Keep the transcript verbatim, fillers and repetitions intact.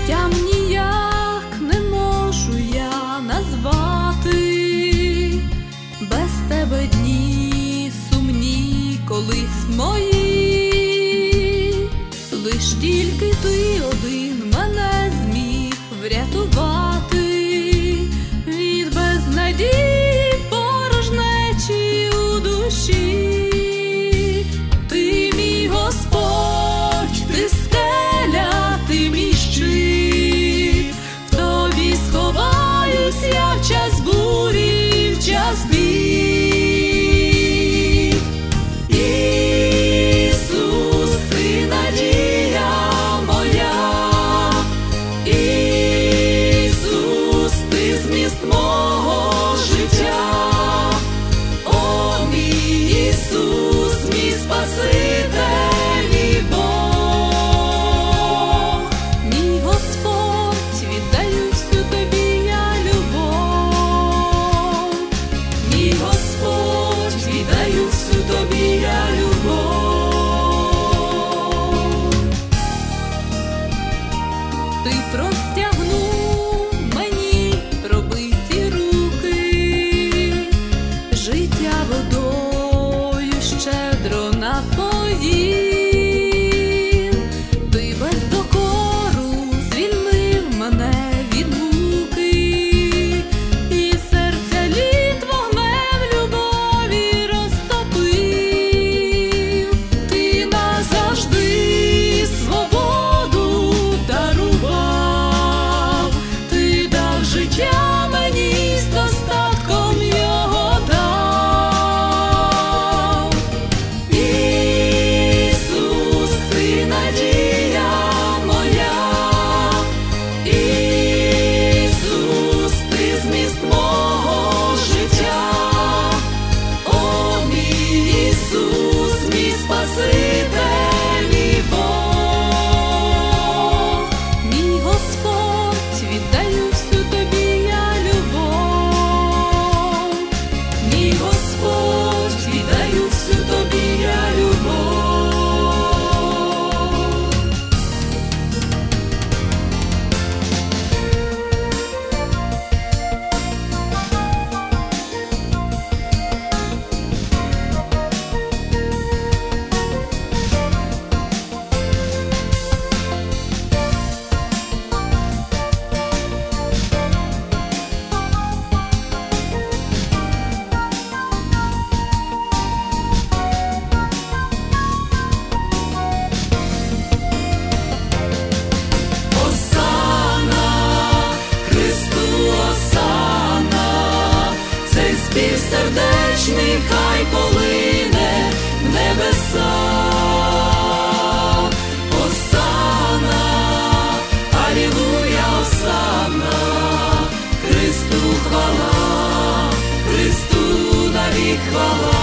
життям ніяк не можу я назвати, без тебе дні сумні колись мої, лиш тільки ти один мене зміг врятувати від безнадії порожнечі у душі. Ти мій Господь, ти скеля, ти мій щит, в тобі сховаюсь я в час бурі, в час бід. Ісус, ти надія моя, Ісус, ти зміст мого життя, о мій Ісус, мій Спаситель і Бог. Мій Господь, віддаю всю тобі я любов, мій Господь, віддаю всю тобі я любов. Ти простягнув мені пробиті руки, життя водою щедро напоїв. Ти без докору звільнив мене від муки, і серця лід вогнем любові розтопив. Ти назавжди свободу дарував, ти дав життя мені з достатком його дав. Ісус, ти надія моя, Ісус, ти зміст мого життя, о мій Ісус, мій Спаситель і Бог. Мій Господь, віддаю всю тобі я любов, мій Господь, віддаю всю тобі я любов. Осанна, Христу осанна, цей спів сердечний хай полине в небеса. Осанна, алілуя, осанна, Христу хвала, Христу навік хвала.